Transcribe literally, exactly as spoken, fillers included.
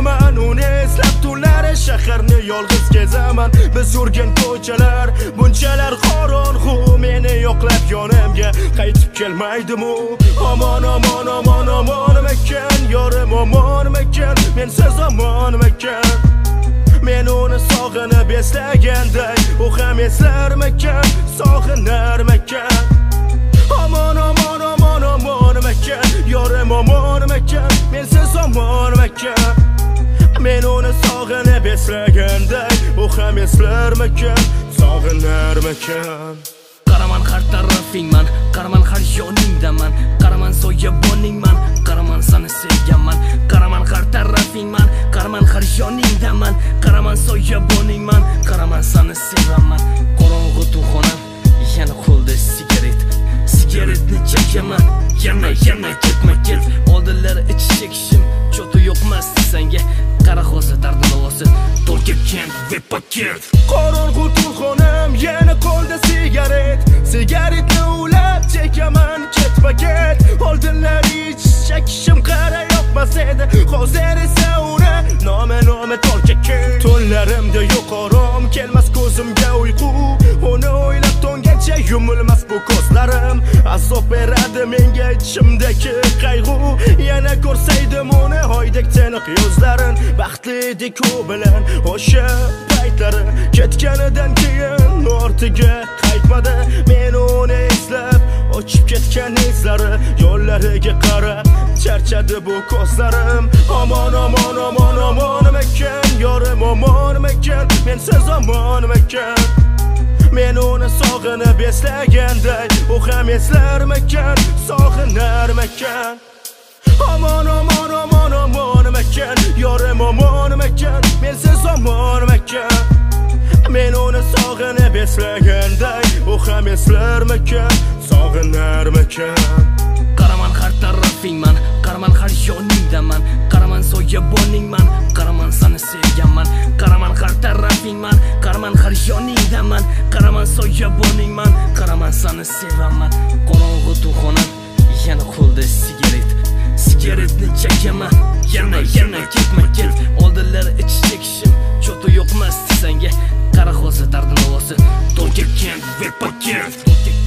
chekaman uni eslab tunlari shaharni yolg'iz kezaman biz yurgan ko'chalar bunchalar qorong'u meni yo'qlab yonimga qaytib kelmaydimu omon omon omon omon mekan yorim omon mekan mensiz omon mekan men uni sog'inib eslaganday u ham eslarmikan sog'inarmikan omon omon omon omon mekan yorim omon mekan mensiz omon mekan men uni sog'inib eslaganday u ham eslarmikan sog'inarmikan qaraman har tarafingman qaraman har yoningdaman qaraman soyaboningman qaraman seni sevganman qaraman har tarafingman qaraman har yoningdaman qaraman soyaboningman qaraman seni sevaman qorong'u to'xonam yana qo'lda sigaret sigaretni chekaman yana yana ketma ket oldinlar ich chekishim cho'ti yo'qmasdi senga qara hozir dardin ovozi to'lkibken ve paket qorong'u to'xonam yana qo'lda sigaret sigaretni ulab chekaman ketma ket oldinlar ich chekishim qara yo'qmas edi hozir esa uni nome nome to'lkibken tunlarimda yo'q orom kelmas ko'zimga uyqu uni o'ylab to'ngacha yumilmas bu ko'zlarim azob beradi menga ichimdagi qayg'u yana ko'rsaydim uni oydek tiniq yuzlarin baxtli edik u bilan o'sha paytlari ketganidan keyin ortiga qaytmadi men uni eslab ochib ketgan izlari yo'llariga qarab charchadi bu ko'zlarim omon omon omon omon mekan yorim omon mekan mensiz omon mekan men uni sog'inib eslaganday u ham eslarmikan sog'inarmikan omon omon omon omon mekan yorim omon mekan mensiz omon mekan men uni sog'inib eslaganday u ham eslarmikan sog'inarmikan qaraman har tarafingman qaraman har yoningdaman qaraman soyaboningman qaraman seni sevganman qaraman har tarafingman qaraman har yoningdaman qaraman soyaboningman qaraman seni sevaman qorong'u to'xonam yana qo'lda sigaret sigaretni chekaman yana yana ketma ket oldinlar ich chekishim cho'ti yo'qmasdi senga qara hozir dardin ovozi to'lkibken ve paket